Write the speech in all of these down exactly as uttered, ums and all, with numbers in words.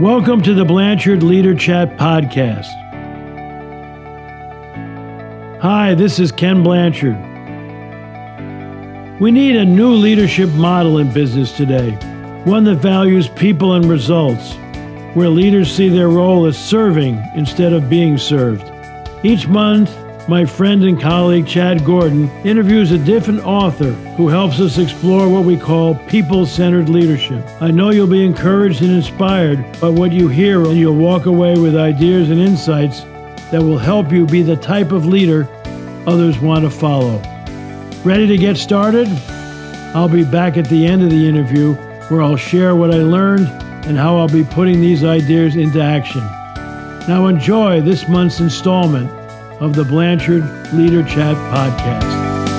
Welcome to the Blanchard Leader Chat podcast. Hi, this is Ken Blanchard. We need a new leadership model in business today, one that values people and results, where leaders see their role as serving instead of being served. Each month, my friend and colleague Chad Gordon interviews a different author who helps us explore what we call people-centered leadership. I know you'll be encouraged and inspired by what you hear, and you'll walk away with ideas and insights that will help you be the type of leader others want to follow. Ready to get started? I'll be back at the end of the interview where I'll share what I learned and how I'll be putting these ideas into action. Now enjoy this month's installment of the Blanchard Leader Chat podcast.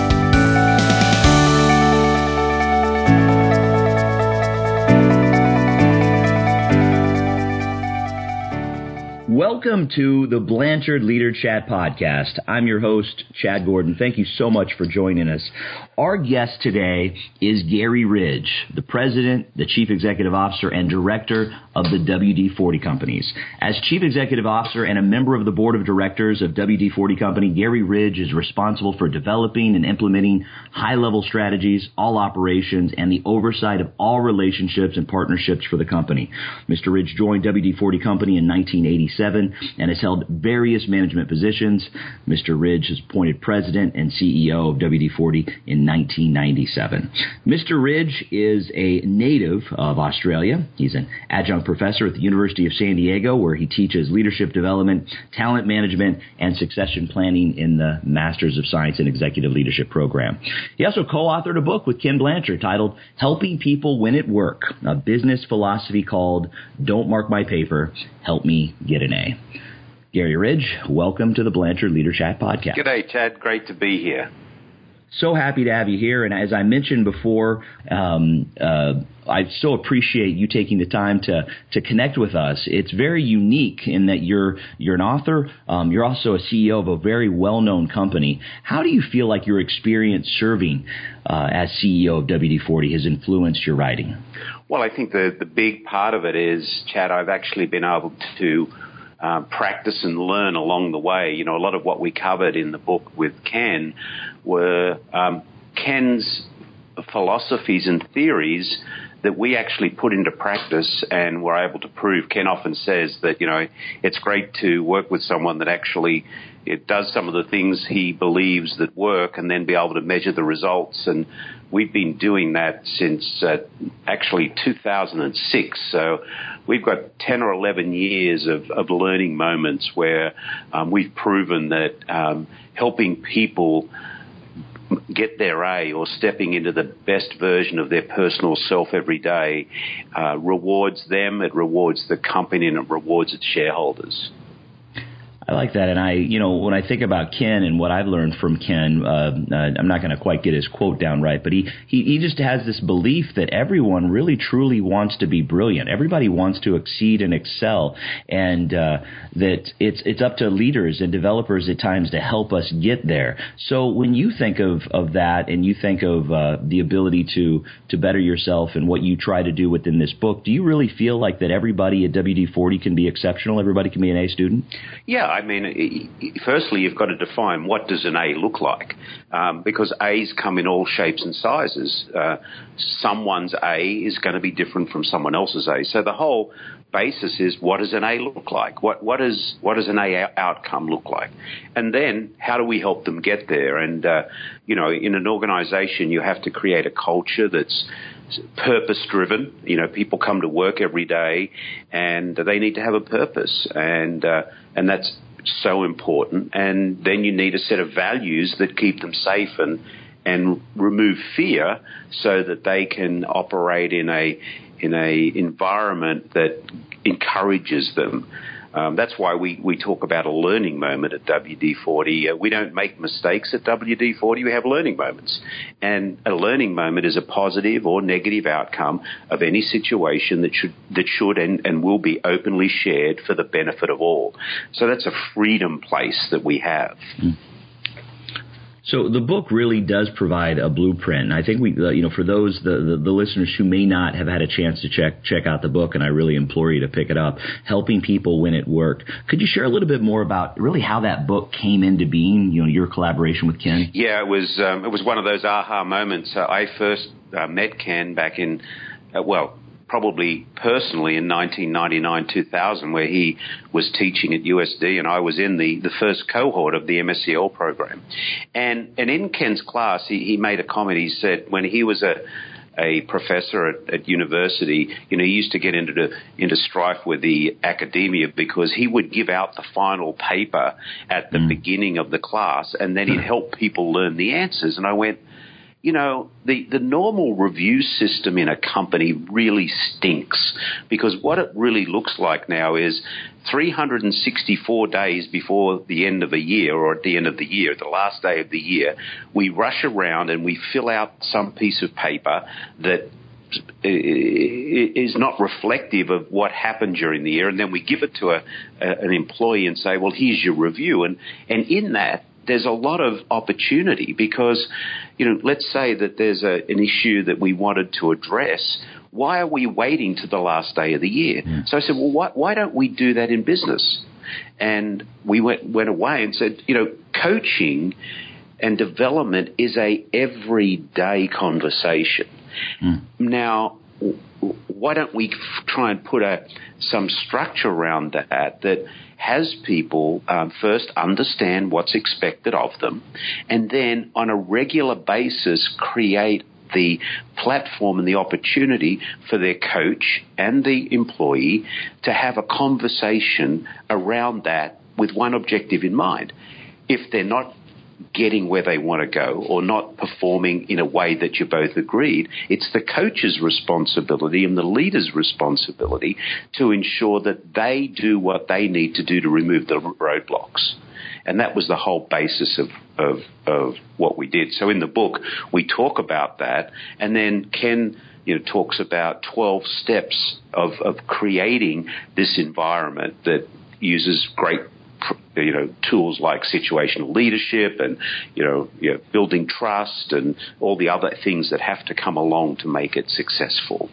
Welcome to the Blanchard Leader Chat podcast. I'm your host, Chad Gordon. Thank you so much for joining us. Our guest today is Gary Ridge, the president, the chief executive officer, and director of the W D forty Companies. As chief executive officer and a member of the board of directors of W D forty Company, Gary Ridge is responsible for developing and implementing high-level strategies, all operations, and the oversight of all relationships and partnerships for the company. Mister Ridge joined W D forty Company in nineteen eighty-seven and has held various management positions. Mister Ridge is appointed president and C E O of W D forty in nineteen ninety-seven. Mister Ridge is a native of Australia. He's an adjunct professor at the University of San Diego, where he teaches leadership development, talent management, and succession planning in the Masters of Science in Executive Leadership program. He also co-authored a book with Ken Blanchard titled Helping People Win at Work, a business philosophy called Don't Mark My Paper, Help Me Get an A. Gary Ridge, welcome to the Blanchard Leader Chat podcast. G'day, Chad. Great to be here. So happy to have you here. And as I mentioned before, um, uh, I so appreciate you taking the time to to connect with us. It's very unique in that you're you're an author. Um, you're also a C E O of a very well-known company. How do you feel like your experience serving uh, as C E O of W D forty has influenced your writing? Well, I think the, the big part of it is, Chad, I've actually been able to Uh, practice and learn along the way. You know, a lot of what we covered in the book with Ken were um, Ken's philosophies and theories that we actually put into practice and were able to prove. Ken often says that, you know, it's great to work with someone that actually it does some of the things he believes that work and then be able to measure the results. And we've been doing that since uh, actually two thousand six. So we've got ten or eleven years of, of learning moments where um, we've proven that um, helping people get their A or stepping into the best version of their personal self every day uh, rewards them, it rewards the company, and it rewards its shareholders. I like that. And I, you know, when I think about Ken and what I've learned from Ken, uh, uh, I'm not going to quite get his quote down right, but he, he, he just has this belief that everyone really truly wants to be brilliant. Everybody wants to exceed and excel, and uh, that it's it's up to leaders and developers at times to help us get there. So when you think of, of that and you think of uh, the ability to, to better yourself and what you try to do within this book, do you really feel like that everybody at W D forty can be exceptional? Everybody can be an A student? Yeah. I mean, firstly, you've got to define what does an A look like, um, because A's come in all shapes and sizes. Uh, someone's A is going to be different from someone else's A. So the whole basis is, what does an A look like? What what is what does an A outcome look like? And then how do we help them get there? And uh, you know, in an organization, you have to create a culture that's purpose-driven. You know, people come to work every day, and they need to have a purpose, and uh, and that's so important. And then you need a set of values that keep them safe and and remove fear, so that they can operate in a in a environment that encourages them. Um, that's why we, we talk about a learning moment at W D forty. Uh, we don't make mistakes at W D forty. We have learning moments. And a learning moment is a positive or negative outcome of any situation that should that should and, and will be openly shared for the benefit of all. So that's a freedom place that we have. Mm. So the book really does provide a blueprint. And I think we, you know, for those, the, the, the listeners who may not have had a chance to check check out the book, and I really implore you to pick it up, Helping People Win at Work. Could you share a little bit more about really how that book came into being, you know, your collaboration with Ken? Yeah, it was, um, it was one of those aha moments. Uh, I first uh, met Ken back in, uh, well, probably personally in nineteen ninety-nine, two thousand, where he was teaching at U S D and I was in the, the first cohort of the M S C L program. And and in Ken's class, he, he made a comment. He said when he was a a professor at, at university, you know, he used to get into the, into strife with the academia because he would give out the final paper at the mm. beginning of the class and then he'd help people learn the answers. And I went, you know, the, the normal review system in a company really stinks because what it really looks like now is three hundred sixty-four days before the end of a year or at the end of the year, the last day of the year, we rush around and we fill out some piece of paper that is not reflective of what happened during the year, and then we give it to a, a, an employee and say, well, here's your review. And, and in that, there's a lot of opportunity because, you know, let's say that there's a, an issue that we wanted to address. Why are we waiting to the last day of the year? Mm. So I said, well, why, why don't we do that in business? And we went, went away and said, you know, coaching and development is a everyday conversation. Mm. Now, why don't we f- try and put a some structure around that that has people um, first understand what's expected of them and then on a regular basis create the platform and the opportunity for their coach and the employee to have a conversation around that with one objective in mind. If they're not getting where they want to go or not performing in a way that you both agreed, it's the coach's responsibility and the leader's responsibility to ensure that they do what they need to do to remove the roadblocks. And that was the whole basis of, of, of what we did. So in the book, we talk about that. And then Ken, you know, talks about twelve steps of, of creating this environment that uses great you know, tools like situational leadership and, you know, you know, building trust and all the other things that have to come along to make it successful.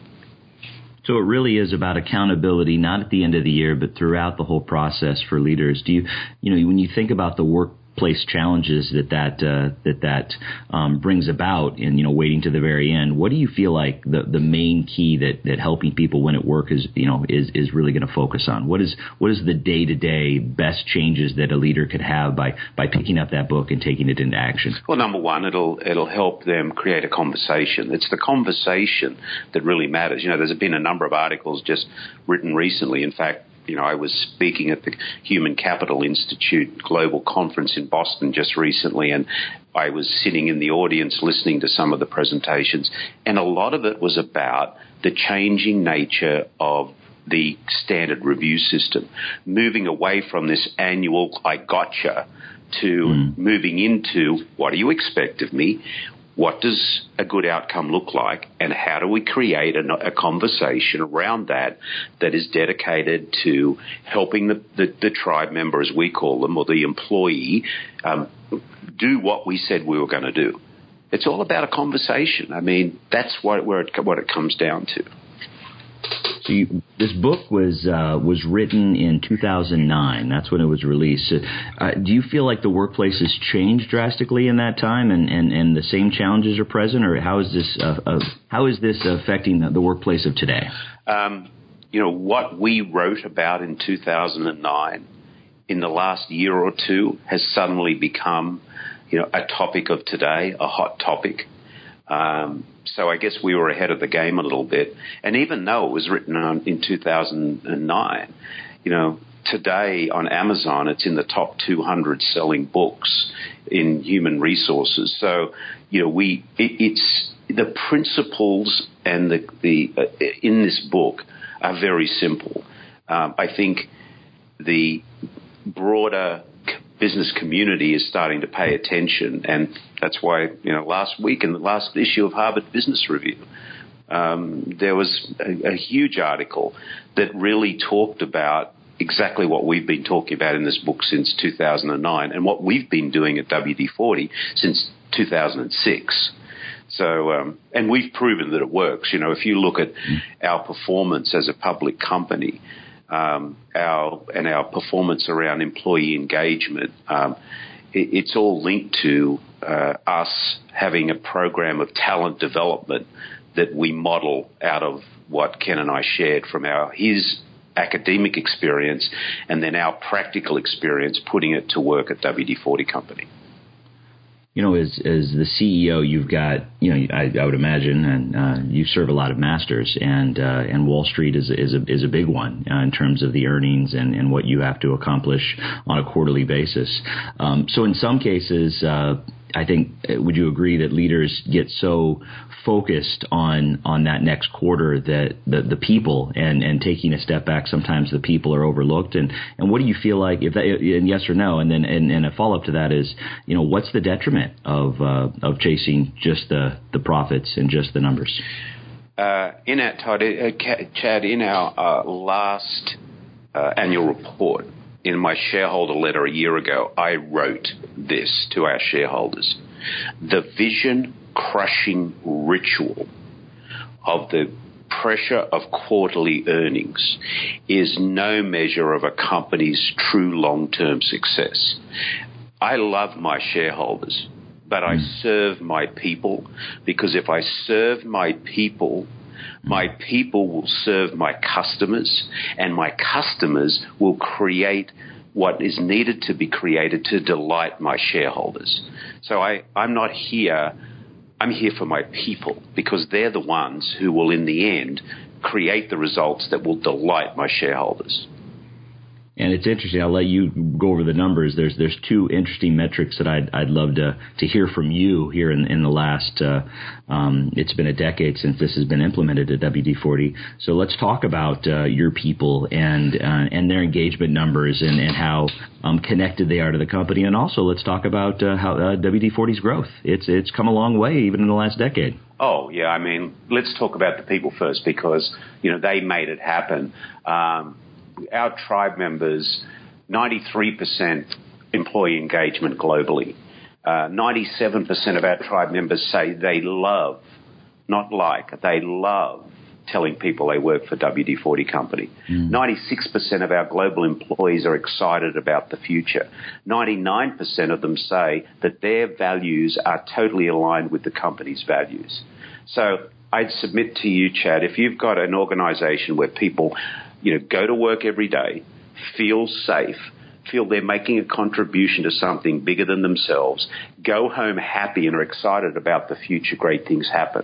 So it really is about accountability, not at the end of the year, but throughout the whole process for leaders. Do you, you know, when you think about the workplace challenges that that uh, that that um, brings about, and you know, waiting to the very end, what do you feel like the, the main key that, that helping people win at work is, you know, is is really going to focus on? What is what is the day to day best changes that a leader could have by by picking up that book and taking it into action? Well, number one, it'll it'll help them create a conversation. It's the conversation that really matters. You know, there's been a number of articles just written recently. In fact, you know, I was speaking at the Human Capital Institute Global Conference in Boston just recently, and I was sitting in the audience listening to some of the presentations, and a lot of it was about the changing nature of the standard review system, moving away from this annual I gotcha to mm. moving into what do you expect of me? What does a good outcome look like, and how do we create a, a conversation around that that is dedicated to helping the, the, the tribe member, as we call them, or the employee, um, do what we said we were going to do? It's all about a conversation. I mean, that's what, where it, what it comes down to. So you, this book was uh, was written in two thousand nine. That's when it was released. Uh, do you feel like the workplace has changed drastically in that time, and, and, and the same challenges are present, or how is this uh, uh, how is this affecting the, the workplace of today? Um, you know, what we wrote about in two thousand nine, in the last year or two, has suddenly become, you know, a topic of today, a hot topic. Um, so I guess we were ahead of the game a little bit. And even though it was written on, in two thousand nine, you know, today on Amazon, it's in the top two hundred selling books in human resources. So, you know, we it, it's the principles and the, the uh, in this book are very simple. Um, I think the broader business community is starting to pay attention, and that's why, you know, last week in the last issue of Harvard Business Review, um, there was a, a huge article that really talked about, exactly what we've been talking about in this book since two thousand nine and what we've been doing at W D forty since two thousand six. So, um, and we've proven that it works. You know, if you look at our performance as a public company, um, our and our performance around employee engagement, um, it, it's all linked to uh, us having a program of talent development that we model out of what Ken and I shared from our his academic experience and then our practical experience putting it to work at W D forty Company. You know, as as the C E O, you've got, you know, I, I would imagine, and uh, you serve a lot of masters, and uh, and Wall Street is is a is a big one uh, in terms of the earnings and, and what you have to accomplish on a quarterly basis. Um, so in some cases, uh, I think, would you agree that leaders get so focused on on that next quarter that the, the people and, and taking a step back, sometimes the people are overlooked? And, and what do you feel like, if that, and yes or no, and then and, and a follow-up to that is, you know, what's the detriment of uh, of chasing just the, the profits and just the numbers? Uh, in our, Todd, uh, Chad, in our uh, last uh, annual report, in my shareholder letter a year ago, I wrote this to our shareholders. The vision-crushing ritual of the pressure of quarterly earnings is no measure of a company's true long-term success. I love my shareholders, but I serve my people, because if I serve my people, my people will serve my customers, and my customers will create what is needed to be created to delight my shareholders. So I, I'm not here, I'm here for my people, because they're the ones who will, in the end, create the results that will delight my shareholders. And it's interesting. I'll let you go over the numbers. There's there's two interesting metrics that I'd I'd love to to hear from you here in in the last. Uh, um, it's been a decade since this has been implemented at W D forty. So let's talk about uh, your people and uh, and their engagement numbers and and how um, connected they are to the company. And also let's talk about uh, how uh, W D forty's growth. It's it's come a long way even in the last decade. Oh, yeah. I mean, let's talk about the people first, because, you know, they made it happen. Um, Our tribe members, ninety-three percent employee engagement globally. Uh, ninety-seven percent of our tribe members say they love, not like, they love telling people they work for W D forty Company. Mm. ninety-six percent of our global employees are excited about the future. ninety-nine percent of them say that their values are totally aligned with the company's values. So I'd submit to you, Chad, if you've got an organization where people, you know, go to work every day, feel safe, feel they're making a contribution to something bigger than themselves, go home happy and are excited about the future, great things happen.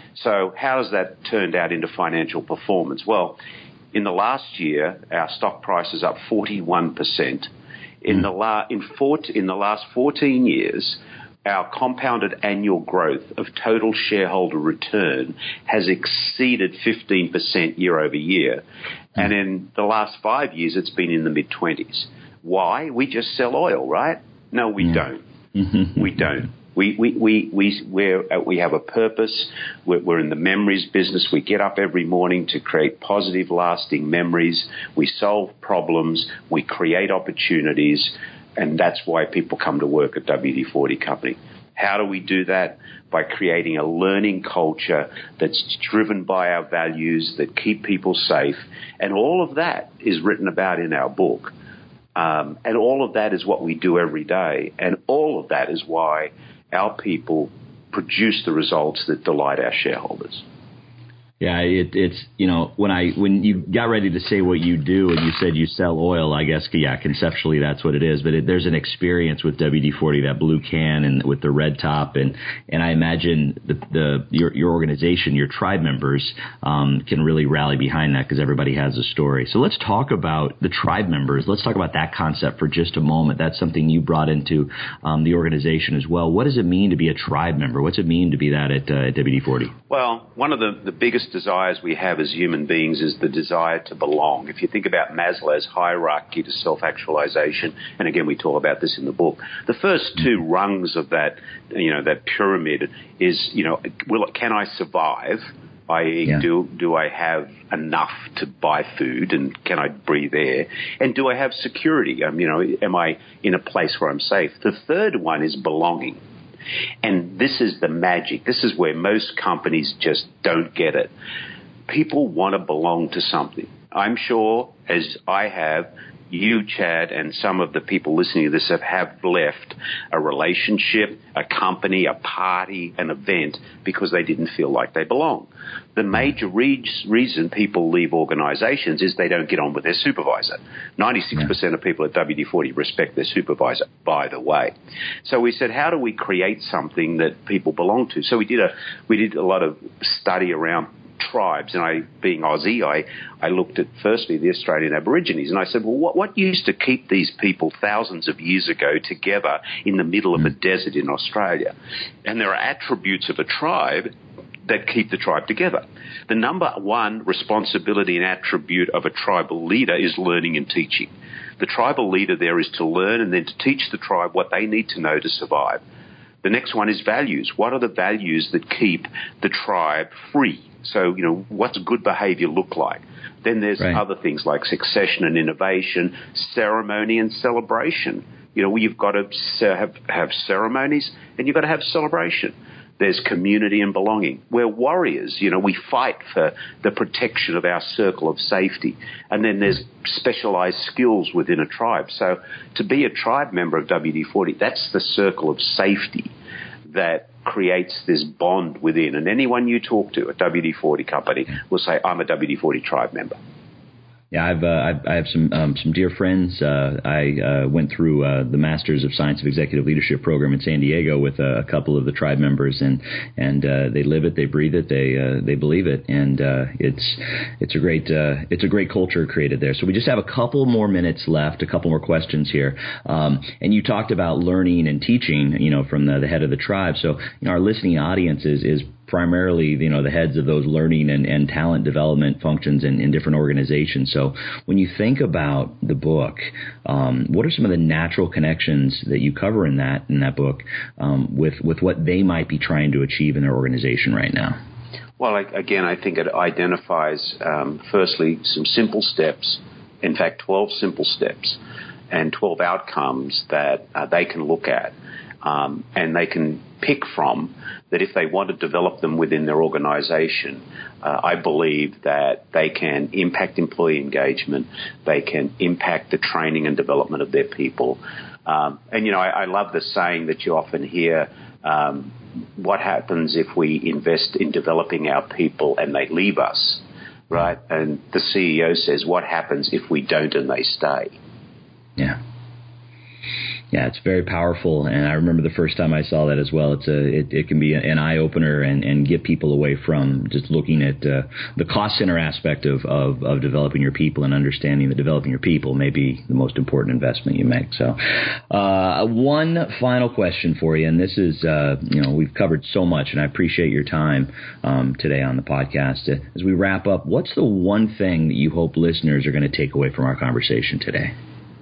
So how has that turned out into financial performance? Well, in the last year, our stock price is up forty-one percent. In the, la- in, four- in the last fourteen years, our compounded annual growth of total shareholder return has exceeded fifteen percent year over year. And in the last five years, it's been in the mid-twenties. Why? We just sell oil, right? No, we yeah. don't. we don't. We we we we we're, uh, we have a purpose. We're, we're in the memories business. We get up every morning to create positive, lasting memories. We solve problems. We create opportunities, and that's why people come to work at W D forty Company. How do we do that? By creating a learning culture that's driven by our values, that keep people safe, and all of that is written about in our book. Um, and all of that is what we do every day, and all of that is why our people produce the results that delight our shareholders. Yeah, it, it's, you know, when I when you got ready to say what you do and you said you sell oil, I guess, yeah, conceptually that's what it is. But it, there's an experience with W D forty, that blue can and with the red top. And, and I imagine the, the your, your organization, your tribe members um, can really rally behind that because everybody has a story. So let's talk about the tribe members. Let's talk about that concept for just a moment. That's something you brought into um, the organization as well. What does it mean to be a tribe member? What's it mean to be that at, uh, at W D forty? Well, one of the, the biggest desires we have as human beings is the desire to belong. If you think about Maslow's hierarchy to self-actualization, and again we talk about this in the book, the first two rungs of that, you know, that pyramid is, you know, will can I survive? that is, Yeah. do do I have enough to buy food, and can I breathe air? And do I have security? Um, you know, am I in a place where I'm safe? The third one is belonging. And this is the magic. This is where most companies just don't get it. People want to belong to something. I'm sure, as I have, you, Chad, and some of the people listening to this have, have left a relationship, a company, a party, an event because they didn't feel like they belong. The major re- reason people leave organizations is they don't get on with their supervisor. ninety-six percent of people at W D forty respect their supervisor, by the way. So we said, how do we create something that people belong to? So we did a, we did a lot of study around tribes, and I, being Aussie, I, I looked at firstly the Australian Aborigines, and I said, well, what, what used to keep these people thousands of years ago together in the middle of a desert in Australia? And there are attributes of a tribe that keep the tribe together. The number one responsibility and attribute of a tribal leader is learning and teaching. The tribal leader there is to learn and then to teach the tribe what they need to know to survive. The next one is values. What are the values that keep the tribe free? So, you know, what's good behavior look like? Then there's right. other things like succession and innovation, ceremony and celebration. You know, you've got to have, have ceremonies and you've got to have celebration. There's community and belonging. We're warriors. You know, we fight for the protection of our circle of safety. And then there's specialized skills within a tribe. So to be a tribe member of W D forty, that's the circle of safety that creates this bond within. And anyone you talk to at W D forty company will say, I'm a W D forty tribe member. Yeah, I've, uh, I've I have some um, some dear friends. Uh, I uh, went through uh, the Masters of Science of Executive Leadership program in San Diego with uh, a couple of the tribe members, and and uh, they live it, they breathe it, they uh, they believe it, and uh, it's it's a great uh, it's a great culture created there. So we just have a couple more minutes left, a couple more questions here, um, and you talked about learning and teaching, you know, from the, the head of the tribe. So you know, our listening audience is is. primarily, you know, the heads of those learning and, and talent development functions in, in different organizations. So when you think about the book, um, what are some of the natural connections that you cover in that in that book um, with, with what they might be trying to achieve in their organization right now? Well, I, again, I think it identifies, um, firstly, some simple steps, in fact, twelve simple steps and twelve outcomes that uh, they can look at. Um, and they can pick from that if they want to develop them within their organization. Uh, I believe that they can impact employee engagement. They can impact the training and development of their people. Um, and, you know, I, I love the saying that you often hear, um, what happens if we invest in developing our people and they leave us, right? And the C E O says, what happens if we don't and they stay? Yeah. Yeah, it's very powerful, and I remember the first time I saw that as well. It's a it, it can be an eye opener and, and get people away from just looking at uh, the cost center aspect of, of, of developing your people and understanding that developing your people may be the most important investment you make. So, uh, one final question for you, and this is uh, you know we've covered so much, and I appreciate your time um, today on the podcast. Uh, as we wrap up, what's the one thing that you hope listeners are going to take away from our conversation today?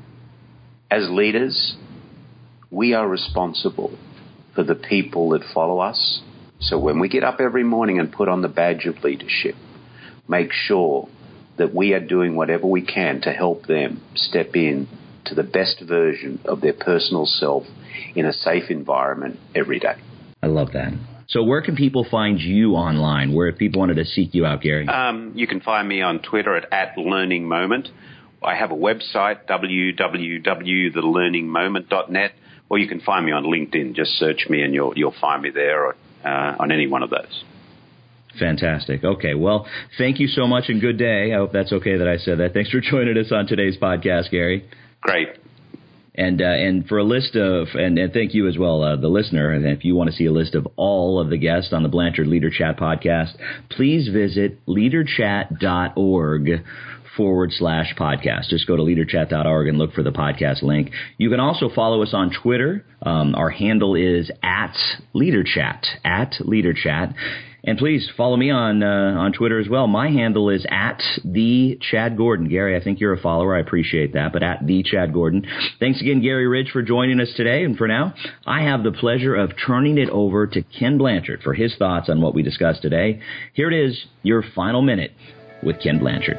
As leaders, we are responsible for the people that follow us. So when we get up every morning and put on the badge of leadership, make sure that we are doing whatever we can to help them step in to the best version of their personal self in a safe environment every day. I love that. So where can people find you online? Where if people wanted to seek you out, Gary? Um, you can find me on Twitter at, at Learning Moment. I have a website, w w w dot the learning moment dot net. Or you can find me on LinkedIn. Just search me and you'll you'll find me there or, uh, on any one of those. Fantastic. Okay. Well, thank you so much and good day. I hope that's okay that I said that. Thanks for joining us on today's podcast, Gary. Great. And uh, and for a list of, and, and thank you as well, uh, the listener, and if you want to see a list of all of the guests on the Blanchard Leader Chat podcast, please visit leaderchat dot org forward slash podcast. Just go to leaderchat dot org and look for the podcast link. You can also follow us on Twitter. Um, our handle is at leaderchat, at leaderchat. And please follow me on uh, on Twitter as well. My handle is at the Chad Gordon. Gary, I think you're a follower. I appreciate that. But at the Chad Gordon. Thanks again, Gary Ridge, for joining us today. And for now, I have the pleasure of turning it over to Ken Blanchard for his thoughts on what we discussed today. Here it is, your final minute with Ken Blanchard.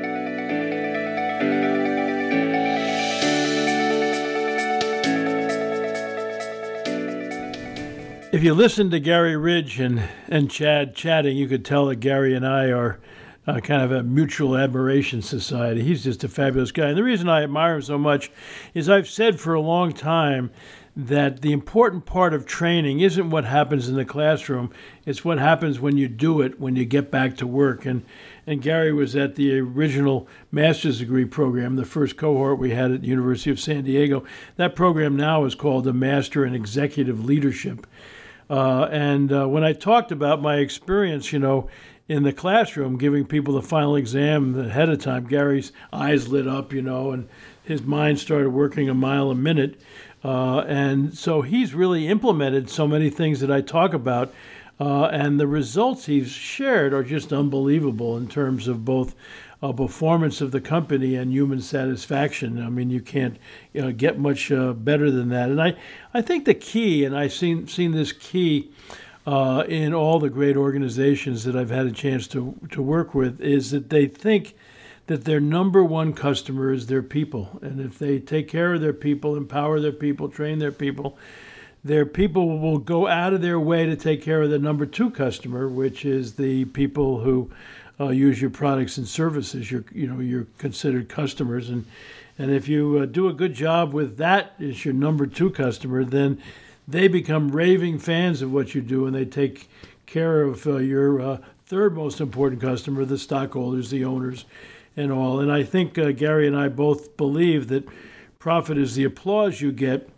If you listen to Gary Ridge and, and Chad chatting, you could tell that Gary and I are uh, kind of a mutual admiration society. He's just a fabulous guy. And the reason I admire him so much is I've said for a long time that the important part of training isn't what happens in the classroom. It's what happens when you do it, when you get back to work. And and Gary was at the original master's degree program, the first cohort we had at the University of San Diego. That program now is called the Master in Executive Leadership. Uh, and uh, when I talked about my experience, you know, in the classroom, giving people the final exam ahead of time, Gary's eyes lit up, you know, and his mind started working a mile a minute. Uh, and so he's really implemented so many things that I talk about. Uh, and the results he's shared are just unbelievable in terms of both uh, performance of the company and human satisfaction. I mean, you can't you know, get much uh, better than that. And I, I think the key, and I've seen, seen this key uh, in all the great organizations that I've had a chance to, to work with, is that they think that their number one customer is their people. And if they take care of their people, empower their people, train their people, their people will go out of their way to take care of the number two customer, which is the people who uh, use your products and services. You're, you know, you're considered customers. And, and if you uh, do a good job with that as your number two customer, then they become raving fans of what you do, and they take care of uh, your uh, third most important customer, the stockholders, the owners, and all. And I think uh, Gary and I both believe that profit is the applause you get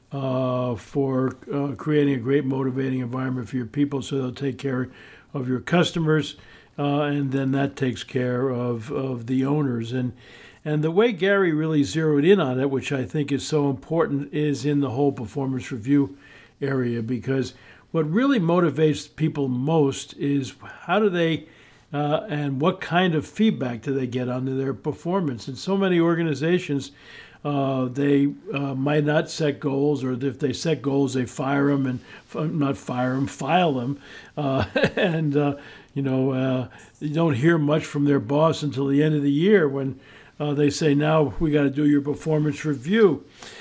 uh, for uh, creating a great motivating environment for your people, so they'll take care of your customers, uh, and then that takes care of, of the owners. And and the way Gary really zeroed in on it, which I think is so important, is in the whole performance review area, because what really motivates people most is how do they Uh, and what kind of feedback do they get on their performance? In so many organizations, uh, they uh, might not set goals, or if they set goals, they fire them and not fire them, file them. Uh, and, uh, you know, uh, you don't hear much from their boss until the end of the year when uh, they say, now we got to do your performance review.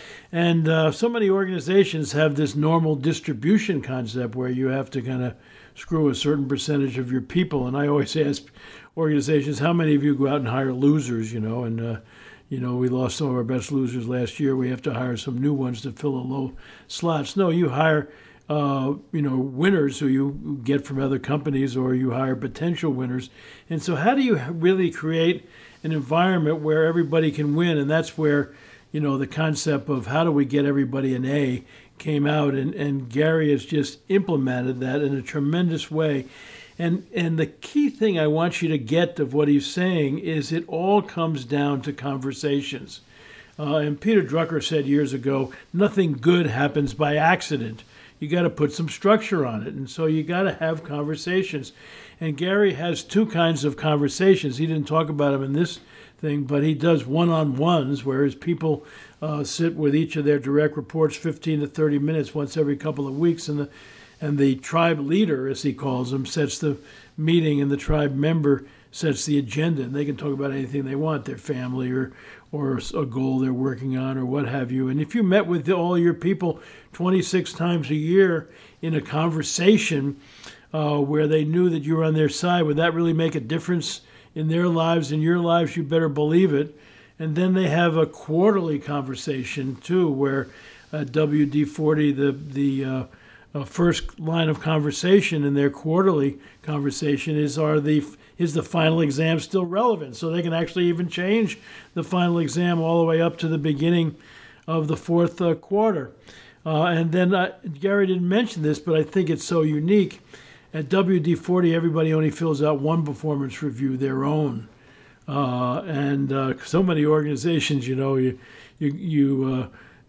And uh, so many organizations have this normal distribution concept where you have to kind of screw a certain percentage of your people. And I always ask organizations, how many of you go out and hire losers, you know, and, uh, you know, we lost some of our best losers last year. We have to hire some new ones to fill the low slots. No, you hire, uh, you know, winners who you get from other companies, or you hire potential winners. And so how do you really create an environment where everybody can win? And that's where, you know, the concept of how do we get everybody an A came out, and, and Gary has just implemented that in a tremendous way. And and the key thing I want you to get of what he's saying is it all comes down to conversations. Uh, and Peter Drucker said years ago, nothing good happens by accident. You got to put some structure on it. And so you got to have conversations. And Gary has two kinds of conversations. He didn't talk about them in this thing, but he does one-on-ones, whereas people uh, sit with each of their direct reports fifteen to thirty minutes once every couple of weeks, and the and the tribe leader, as he calls them, sets the meeting, and the tribe member sets the agenda, and they can talk about anything they want, their family or or a goal they're working on or what have you. And if you met with all your people twenty-six times a year in a conversation uh, where they knew that you were on their side, would that really make a difference in their lives, in your lives? You better believe it. And then they have a quarterly conversation too, where at W D forty, the the uh, uh, first line of conversation in their quarterly conversation is, are the is the final exam still relevant? So they can actually even change the final exam all the way up to the beginning of the fourth uh, quarter. Uh, and then uh, Gary didn't mention this, but I think it's so unique. At W D forty, everybody only fills out one performance review, their own. Uh, and uh, so many organizations, you know, you you, you uh,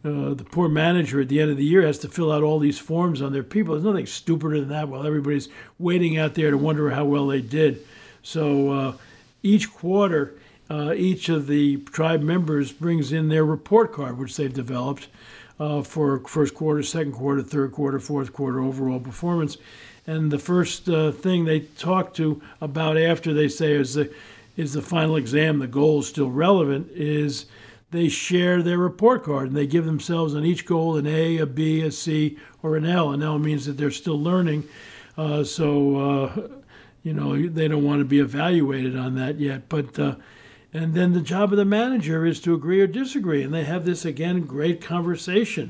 uh, the poor manager at the end of the year has to fill out all these forms on their people. There's nothing stupider than that while everybody's waiting out there to wonder how well they did. So uh, each quarter, uh, each of the tribe members brings in their report card, which they've developed uh, for first quarter, second quarter, third quarter, fourth quarter overall performance. And the first uh, thing they talk to about after they say is the, is the final exam, the goal is still relevant, is they share their report card and they give themselves on each goal an A, a B, a C, or an L. An L means that they're still learning. Uh, so, uh, you know, they don't want to be evaluated on that yet. But uh, and then the job of the manager is to agree or disagree. And they have this, again, great conversation.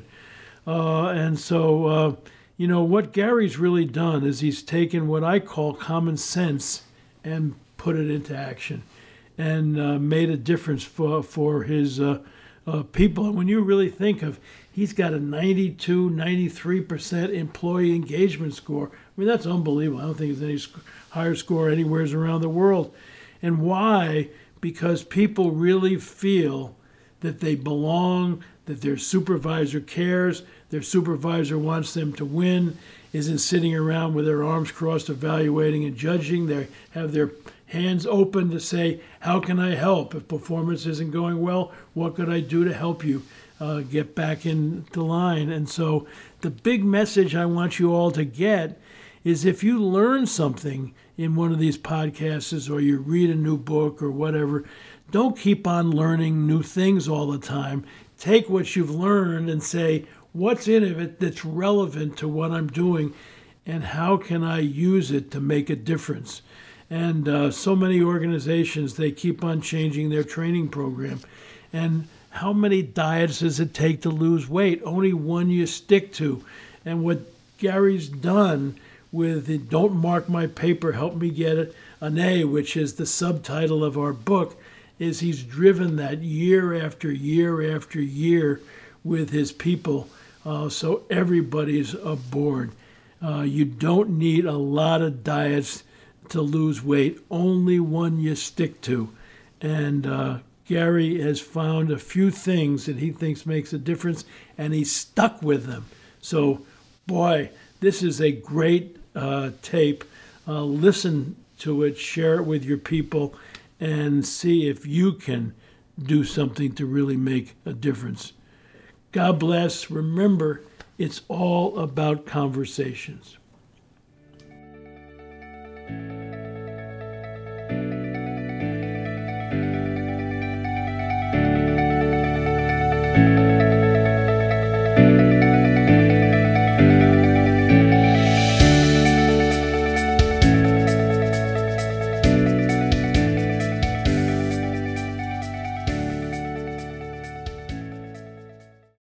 Uh, and so, uh, you know, what Gary's really done is he's taken what I call common sense and put it into action, and uh, made a difference for for his uh, uh, people. And when you really think of, he's got a ninety-two, ninety-three percent employee engagement score. I mean, that's unbelievable. I don't think there's any sc- higher score anywhere around the world. And why? Because people really feel that they belong, that their supervisor cares, their supervisor wants them to win, isn't sitting around with their arms crossed evaluating and judging. They have their hands open to say, how can I help? If performance isn't going well, what could I do to help you uh, get back in the line? And so the big message I want you all to get is, if you learn something in one of these podcasts or you read a new book or whatever, don't keep on learning new things all the time. Take what you've learned and say, what's in it that's relevant to what I'm doing, and how can I use it to make a difference? And uh, so many organizations, they keep on changing their training program. And how many diets does it take to lose weight? Only one you stick to. And what Gary's done with the Don't Mark My Paper, Help Me Get an A, which is the subtitle of our book, is he's driven that year after year after year with his people. Uh, so everybody's aboard. Uh, you don't need a lot of diets to lose weight, only one you stick to. And uh, Gary has found a few things that he thinks makes a difference, and he's stuck with them. So, boy, this is a great uh, tape. Uh, listen to it, share it with your people, and see if you can do something to really make a difference. God bless. Remember, it's all about conversations.